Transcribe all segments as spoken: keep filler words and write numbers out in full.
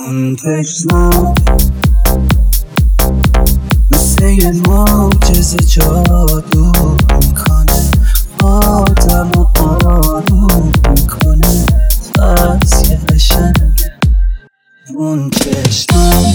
اون تشنم مثل یه معجزه جادو میکنه، آدم و آروم میکنه، از یه قشنگ اون چشمم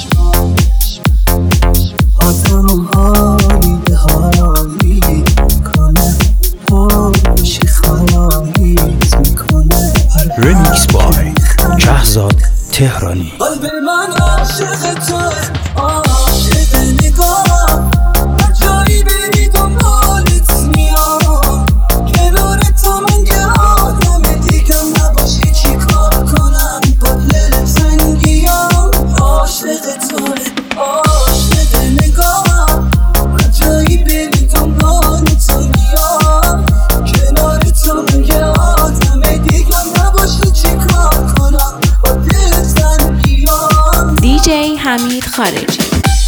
آدم حالی به حالی میکنه، خوشی خالیت میکنه. رمیکس بای شهزاد تهرانی. قلب من عاشق توه، عاشق نگاه، هر جایی بری دنبالت میام، کنار تو من یه آدم دیگم نباشی چی کار کنم با دل تنگیام. عاشق توه، عاشق نگاه، هر جایی بری دنبالت میام، کنار تو من یه آدم دیگم نباشی چی کار کنم با دل تنگیام. دیجی حمید خارجی.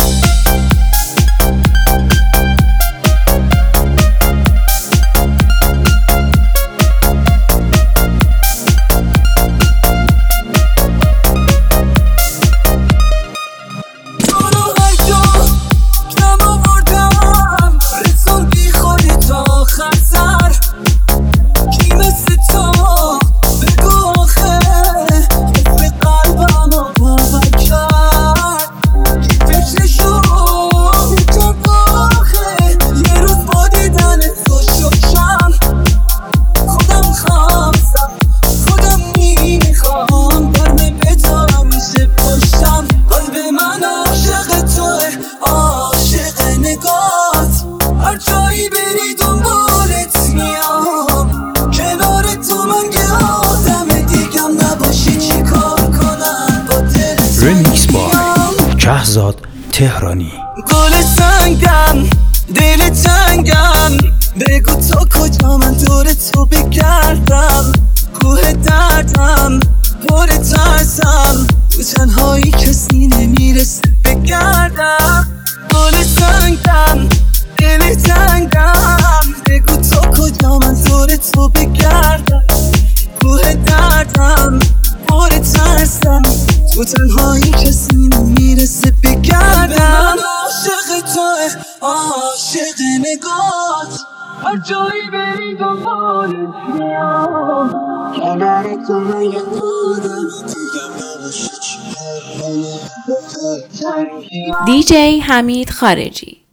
هر جایی بری دنبالت میام، کنار تو من یه آدم دیگم نباشی چی کار کنم با دل رمیکس بای شهزاد تهرانی. گل سنگم، دل تنگم، بگو تا کجا من دور تو بگردم، کوه دردم پر ترسم، تو تنهایی کسی نمیرسه بگردم. گل سنگم، دل تنگم، بگو تا کجا من دور تو بگردم، کوه دردم پر ترسم، تو تنهایی کسی نمیرسه بگردم. عاشق توه، عاشق نگات، هر جایی بری دنبالت میام، کنار تو من یه آدم دیگم نباشه چی کار کنم با دل تنگیام. دیجی حمید خارجی.